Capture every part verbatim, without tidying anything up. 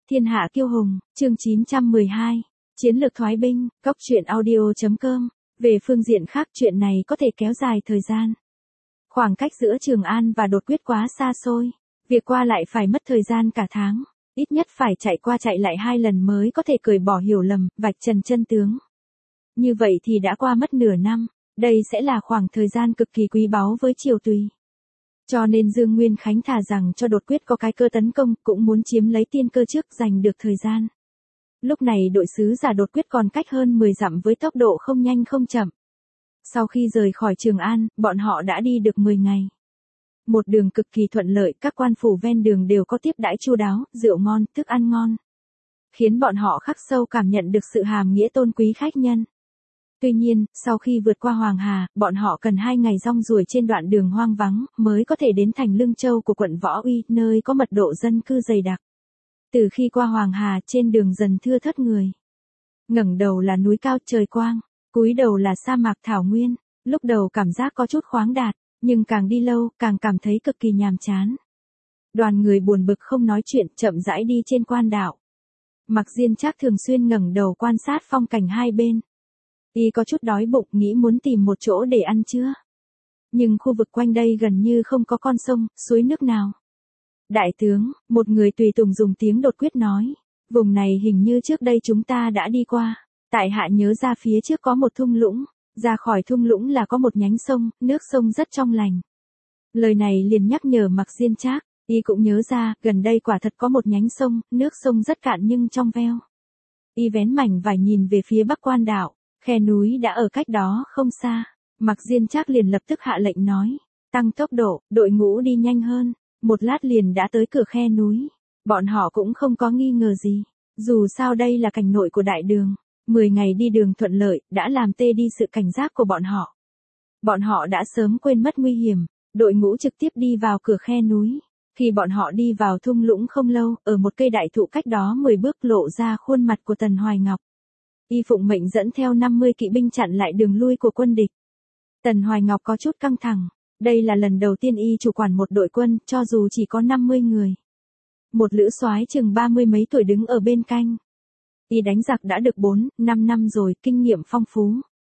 Thiên hạ kiêu hùng, chương chín trăm mười hai, chiến lược thoái binh, cóc truyện audio.com. Về phương diện khác chuyện này có thể kéo dài thời gian. Khoảng cách giữa Trường An và Đột Quyết quá xa xôi, việc qua lại phải mất thời gian cả tháng, ít nhất phải chạy qua chạy lại hai lần mới có thể cởi bỏ hiểu lầm, vạch trần chân tướng. Như vậy thì đã qua mất nửa năm, đây sẽ là khoảng thời gian cực kỳ quý báu với Triều Tùy. Cho nên Dương Nguyên Khánh thà rằng cho Đột Quyết có cái cơ tấn công, cũng muốn chiếm lấy tiên cơ trước giành được thời gian. Lúc này đội sứ giả Đột Quyết còn cách hơn mười dặm với tốc độ không nhanh không chậm. Sau khi rời khỏi Trường An, bọn họ đã đi được mười ngày. Một đường cực kỳ thuận lợi, các quan phủ ven đường đều có tiếp đãi chu đáo, rượu ngon, thức ăn ngon. Khiến bọn họ khắc sâu cảm nhận được sự hàm nghĩa tôn quý khách nhân. Tuy nhiên, sau khi vượt qua Hoàng Hà, bọn họ cần hai ngày rong ruổi trên đoạn đường hoang vắng, mới có thể đến thành Lương Châu của quận Võ Uy, nơi có mật độ dân cư dày đặc. Từ khi qua Hoàng Hà, trên đường dần thưa thớt người. Ngẩng đầu là núi cao trời quang, cúi đầu là sa mạc thảo nguyên, lúc đầu cảm giác có chút khoáng đạt, nhưng càng đi lâu, càng cảm thấy cực kỳ nhàm chán. Đoàn người buồn bực không nói chuyện, chậm rãi đi trên quan đạo. Mặc Diên Trác thường xuyên ngẩng đầu quan sát phong cảnh hai bên. Y có chút đói bụng, nghĩ muốn tìm một chỗ để ăn trưa. Nhưng khu vực quanh đây gần như không có con sông, suối nước nào. Đại tướng, một người tùy tùng dùng tiếng Đột Quyết nói, vùng này hình như trước đây chúng ta đã đi qua. Tại hạ nhớ ra phía trước có một thung lũng, ra khỏi thung lũng là có một nhánh sông, nước sông rất trong lành. Lời này liền nhắc nhở Mặc Diên Trác, y cũng nhớ ra, gần đây quả thật có một nhánh sông, nước sông rất cạn nhưng trong veo. Y vén mảnh vải nhìn về phía bắc quan đảo. Khe núi đã ở cách đó không xa, Mặc Diên Trác liền lập tức hạ lệnh nói, tăng tốc độ, đội ngũ đi nhanh hơn, một lát liền đã tới cửa khe núi. Bọn họ cũng không có nghi ngờ gì, dù sao đây là cảnh nội của đại đường, mười ngày đi đường thuận lợi, đã làm tê đi sự cảnh giác của bọn họ. Bọn họ đã sớm quên mất nguy hiểm, đội ngũ trực tiếp đi vào cửa khe núi. Khi bọn họ đi vào thung lũng không lâu, ở một cây đại thụ cách đó mười bước lộ ra khuôn mặt của Tần Hoài Ngọc. Y phụng mệnh dẫn theo năm mươi kỵ binh chặn lại đường lui của quân địch. Tần Hoài Ngọc có chút căng thẳng, đây là lần đầu tiên y chủ quản một đội quân, cho dù chỉ có năm mươi người. Một lữ soái chừng ba mươi mấy tuổi đứng ở bên canh. Y đánh giặc đã được bốn, năm năm rồi, kinh nghiệm phong phú.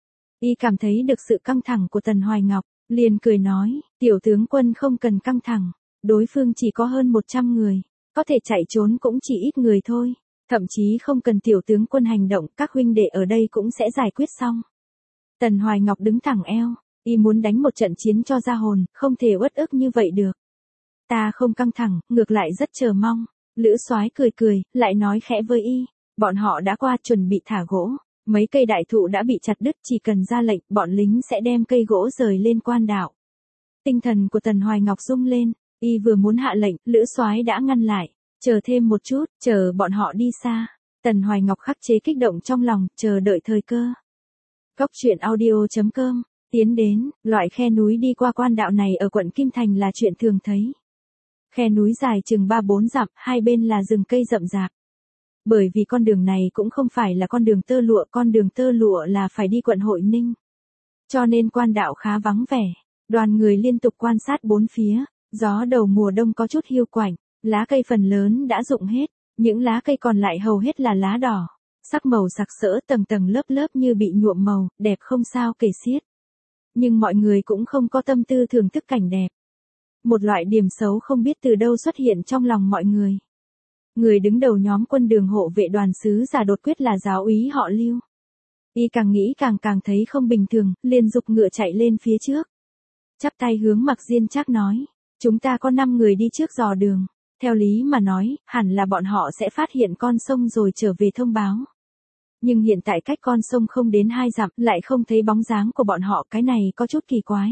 Y cảm thấy được sự căng thẳng của Tần Hoài Ngọc, liền cười nói, tiểu tướng quân không cần căng thẳng, đối phương chỉ có hơn một trăm người, có thể chạy trốn cũng chỉ ít người thôi. Thậm chí không cần tiểu tướng quân hành động, các huynh đệ ở đây cũng sẽ giải quyết xong. Tần Hoài Ngọc đứng thẳng eo, y muốn đánh một trận chiến cho ra hồn, không thể uất ức như vậy được. Ta không căng thẳng, ngược lại rất chờ mong. Lữ soái cười cười, lại nói khẽ với y, bọn họ đã qua chuẩn bị thả gỗ, mấy cây đại thụ đã bị chặt đứt, chỉ cần ra lệnh, bọn lính sẽ đem cây gỗ rời lên quan đảo. Tinh thần của Tần Hoài Ngọc rung lên, y vừa muốn hạ lệnh, lữ soái đã ngăn lại. Chờ thêm một chút, chờ bọn họ đi xa. Tần Hoài Ngọc khắc chế kích động trong lòng, chờ đợi thời cơ. Cóc truyện audio.com, tiến đến, loại khe núi đi qua quan đạo này ở quận Kim Thành là chuyện thường thấy. Khe núi dài chừng ba bốn dặm, hai bên là rừng cây rậm rạp. Bởi vì con đường này cũng không phải là con đường tơ lụa, con đường tơ lụa là phải đi quận Hội Ninh. Cho nên quan đạo khá vắng vẻ, đoàn người liên tục quan sát bốn phía, gió đầu mùa đông có chút hiu quạnh. Lá cây phần lớn đã rụng hết, những lá cây còn lại hầu hết là lá đỏ, sắc màu sặc sỡ tầng tầng lớp lớp như bị nhuộm màu, đẹp không sao kể xiết. Nhưng mọi người cũng không có tâm tư thưởng thức cảnh đẹp. Một loại điểm xấu không biết từ đâu xuất hiện trong lòng mọi người. Người đứng đầu nhóm quân đường hộ vệ đoàn sứ giả Đột Quyết là giáo úy họ Lưu. Y càng nghĩ càng càng thấy không bình thường, liền giục ngựa chạy lên phía trước. Chắp tay hướng Mặc Diên Trác nói, chúng ta có năm người đi trước dò đường. Theo lý mà nói, hẳn là bọn họ sẽ phát hiện con sông rồi trở về thông báo. Nhưng hiện tại cách con sông không đến hai dặm, lại không thấy bóng dáng của bọn họ, cái này có chút kỳ quái.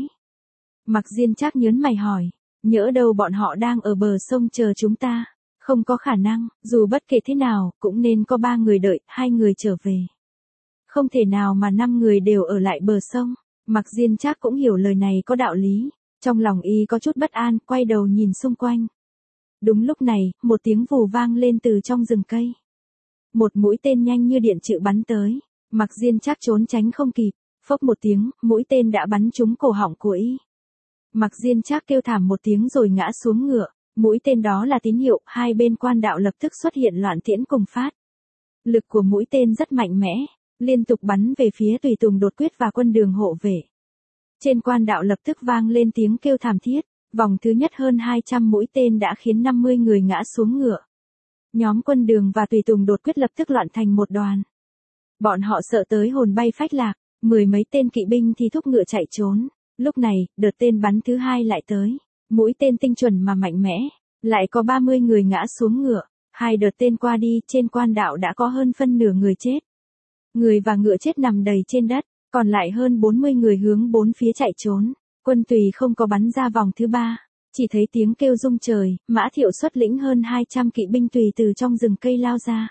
Mặc Diên Trác nhớn mày hỏi, nhỡ đâu bọn họ đang ở bờ sông chờ chúng ta. Không có khả năng, dù bất kể thế nào, cũng nên có ba người đợi, hai người trở về. Không thể nào mà năm người đều ở lại bờ sông. Mặc Diên Trác cũng hiểu lời này có đạo lý. Trong lòng y có chút bất an, quay đầu nhìn xung quanh. Đúng lúc này, một tiếng vù vang lên từ trong rừng cây. Một mũi tên nhanh như điện chự bắn tới, Mặc Diên Trác trốn tránh không kịp, phốc một tiếng, mũi tên đã bắn trúng cổ họng của y. Mặc Diên Trác kêu thảm một tiếng rồi ngã xuống ngựa, Mũi tên đó là tín hiệu, hai bên quan đạo lập tức xuất hiện loạn tiễn cùng phát. Lực của mũi tên rất mạnh mẽ, liên tục bắn về phía tùy tùng đột quyết và quân đường hộ vệ. Trên quan đạo lập tức vang lên tiếng kêu thảm thiết, vòng thứ nhất hơn hai trăm mũi tên đã khiến năm mươi người ngã xuống ngựa. Nhóm quân đường và tùy tùng đột quyết lập tức loạn thành một đoàn. Bọn họ sợ tới hồn bay phách lạc, mười mấy tên kỵ binh thì thúc ngựa chạy trốn. Lúc này, đợt tên bắn thứ hai lại tới, mũi tên tinh chuẩn mà mạnh mẽ, lại có ba mươi người ngã xuống ngựa. Hai đợt tên qua đi, trên quan đạo đã có hơn phân nửa người chết. Người và ngựa chết nằm đầy trên đất, còn lại hơn bốn mươi người hướng bốn phía chạy trốn. Quân Tùy không có bắn ra vòng thứ ba, chỉ thấy tiếng kêu rung trời, Mã Thiệu xuất lĩnh hơn hai trăm kỵ binh Tùy từ trong rừng cây lao ra.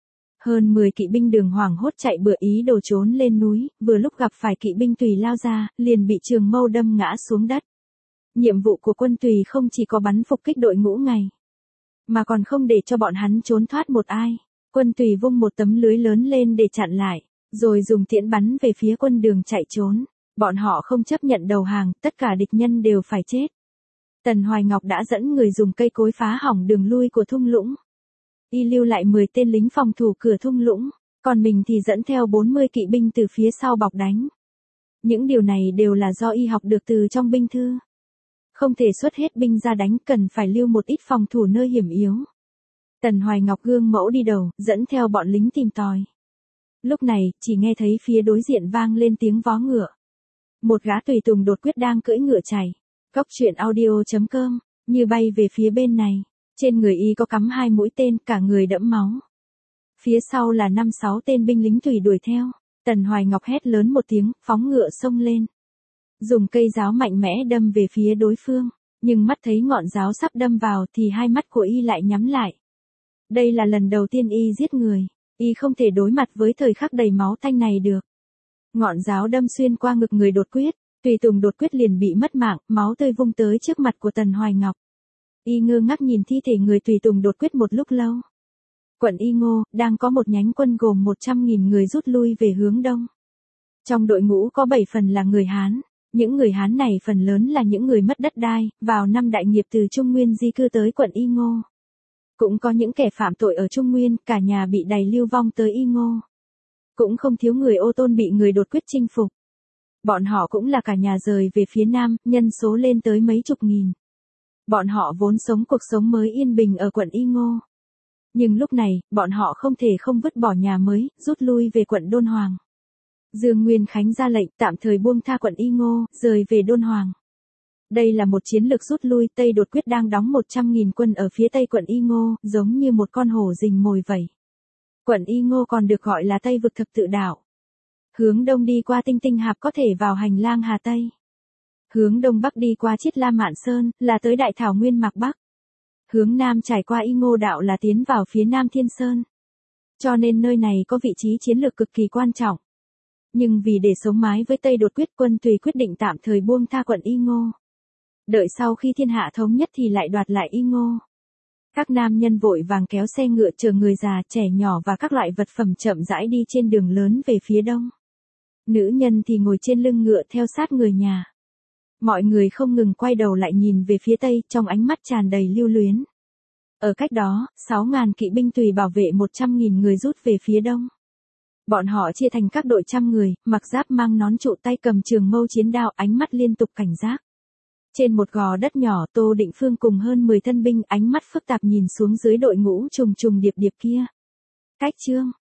Hơn mười kỵ binh Đường hoảng hốt chạy bựa ý đồ trốn lên núi, vừa lúc gặp phải kỵ binh Tùy lao ra, liền bị trường mâu đâm ngã xuống đất. Nhiệm vụ của quân Tùy không chỉ có bắn phục kích đội ngũ ngày, mà còn không để cho bọn hắn trốn thoát một ai. Quân Tùy vung một tấm lưới lớn lên để chặn lại, rồi dùng tiễn bắn về phía quân Đường chạy trốn. Bọn họ không chấp nhận đầu hàng, tất cả địch nhân đều phải chết. Tần Hoài Ngọc đã dẫn người dùng cây cối phá hỏng đường lui của thung lũng. Y lưu lại mười tên lính phòng thủ cửa thung lũng, còn mình thì dẫn theo bốn mươi kỵ binh từ phía sau bọc đánh. Những điều này đều là do y học được từ trong binh thư. Không thể xuất hết binh ra đánh, cần phải lưu một ít phòng thủ nơi hiểm yếu. Tần Hoài Ngọc gương mẫu đi đầu, dẫn theo bọn lính tìm tòi. Lúc này, chỉ nghe thấy phía đối diện vang lên tiếng vó ngựa. Một gã tùy tùng đột quyết đang cưỡi ngựa chạy. Cốc truyện audio chấm com, như bay về phía bên này. Trên người y có cắm hai mũi tên, cả người đẫm máu. Phía sau là năm sáu tên binh lính Tùy đuổi theo. Tần Hoài Ngọc hét lớn một tiếng, phóng ngựa xông lên. Dùng cây giáo mạnh mẽ đâm về phía đối phương. Nhưng mắt thấy ngọn giáo sắp đâm vào thì hai mắt của y lại nhắm lại. Đây là lần đầu tiên y giết người. Y không thể đối mặt với thời khắc đầy máu tanh này được. Ngọn giáo đâm xuyên qua ngực người đột quyết, tùy tùng đột quyết liền bị mất mạng, máu tươi vung tới trước mặt của Tần Hoài Ngọc. Y ngơ ngác nhìn thi thể người tùy tùng đột quyết một lúc lâu. Quận Y Ngô, đang có một nhánh quân gồm một trăm nghìn người rút lui về hướng đông. Trong đội ngũ có bảy phần là người Hán, những người Hán này phần lớn là những người mất đất đai, vào năm Đại Nghiệp từ Trung Nguyên di cư tới quận Y Ngô. Cũng có những kẻ phạm tội ở Trung Nguyên, cả nhà bị đày lưu vong tới Y Ngô. Cũng không thiếu người Ô Tôn bị người đột quyết chinh phục. Bọn họ cũng là cả nhà rời về phía Nam, nhân số lên tới mấy chục nghìn. Bọn họ vốn sống cuộc sống mới yên bình ở quận Y Ngô. Nhưng lúc này, bọn họ không thể không vứt bỏ nhà mới, rút lui về quận Đôn Hoàng. Dương Nguyên Khánh ra lệnh tạm thời buông tha quận Y Ngô, rời về Đôn Hoàng. Đây là một chiến lược rút lui, Tây đột quyết đang đóng một trăm nghìn quân ở phía tây quận Y Ngô, giống như một con hổ rình mồi vậy. Quận Y Ngô còn được gọi là Tây vực thập tự đảo. Hướng đông đi qua Tinh Tinh Hạp có thể vào hành lang Hà Tây. Hướng đông bắc đi qua Chiết La Mạn Sơn, là tới Đại Thảo Nguyên Mạc Bắc. Hướng nam trải qua Y Ngô đạo là tiến vào phía Nam Thiên Sơn. Cho nên nơi này có vị trí chiến lược cực kỳ quan trọng. Nhưng vì để sống mái với Tây đột quyết, quân Tùy quyết định tạm thời buông tha quận Y Ngô. Đợi sau khi thiên hạ thống nhất thì lại đoạt lại Y Ngô. Các nam nhân vội vàng kéo xe ngựa chở người già, trẻ nhỏ và các loại vật phẩm chậm rãi đi trên đường lớn về phía đông. Nữ nhân thì ngồi trên lưng ngựa theo sát người nhà. Mọi người không ngừng quay đầu lại nhìn về phía tây, trong ánh mắt tràn đầy lưu luyến. Ở cách đó, sáu ngàn kỵ binh Tùy bảo vệ một trăm nghìn người rút về phía đông. Bọn họ chia thành các đội trăm người, mặc giáp mang nón trụ, tay cầm trường mâu chiến đao, ánh mắt liên tục cảnh giác. Trên một gò đất nhỏ, Tô Định Phương cùng hơn mười thân binh, ánh mắt phức tạp nhìn xuống dưới đội ngũ trùng trùng điệp điệp kia. Cách chương